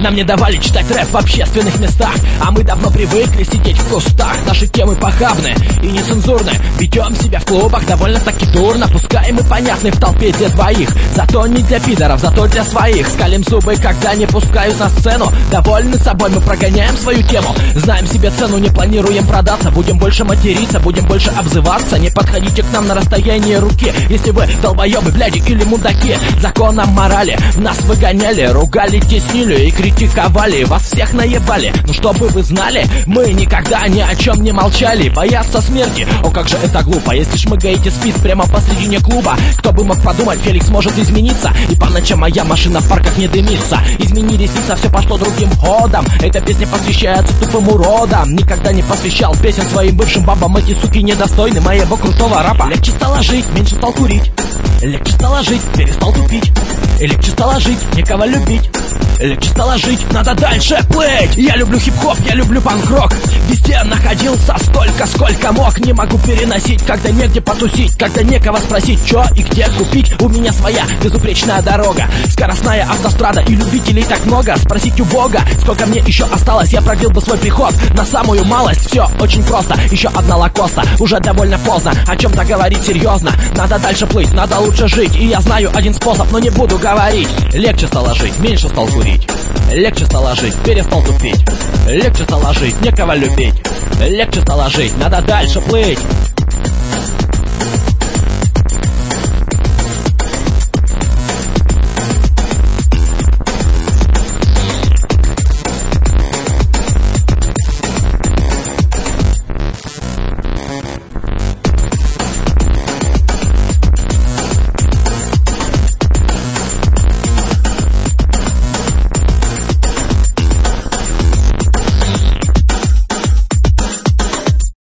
Нам не давали читать рэп в общественных местах, а мы давно привыкли сидеть в кустах. Наши темы похабны и нецензурны, ведем себя в клубах довольно-таки дурно. Пускай мы понятны в толпе для двоих, зато не для пидоров, зато для своих. Скалим зубы, когда не пускают на сцену. Довольны собой, мы прогоняем свою тему. Знаем себе цену, не планируем продаться. Будем больше материться, будем больше обзываться. Не подходите к нам на расстояние руки, если вы долбоебы, бляди или мудаки. Законом морали нас выгоняли, ругали, теснили и критиковали. Вас всех наебали, но чтобы вы знали, мы никогда ни о чем не молчали. Бояться смерти, о как же это глупо. Если шмыгаете спид прямо посредине клуба, кто бы мог подумать, Феликс может измениться, и по ночам моя машина в парках не дымится. Изменились лица, все пошло другим ходом. Эта песня посвящается тупым уродам. Никогда не посвящал песен своим бывшим бабам. Эти суки недостойны моего крутого рапа. Легче стало жить, меньше стал курить. Легче стало жить, перестал тупить. Легче стало жить, некого любить. Легче стало жить, надо дальше плыть. Я люблю хип-хоп, я люблю панк-рок. Везде находился столько, сколько мог. Не могу переносить, когда негде потусить, когда некого спросить, чё и где купить. У меня своя безупречная дорога, скоростная автострада, и любителей так много. Спросить у Бога, сколько мне еще осталось. Я продлил бы свой приход на самую малость. Все очень просто, еще одна лакоста. Уже довольно поздно о чем-то говорить серьезно. Надо дальше плыть, надо лучше жить. И я знаю один способ, но не буду говорить. Легче стало жить, меньше стал курить. Легче стало жить, перестал тупить. Легче стало жить, некого любить. Легче стало жить, надо дальше плыть.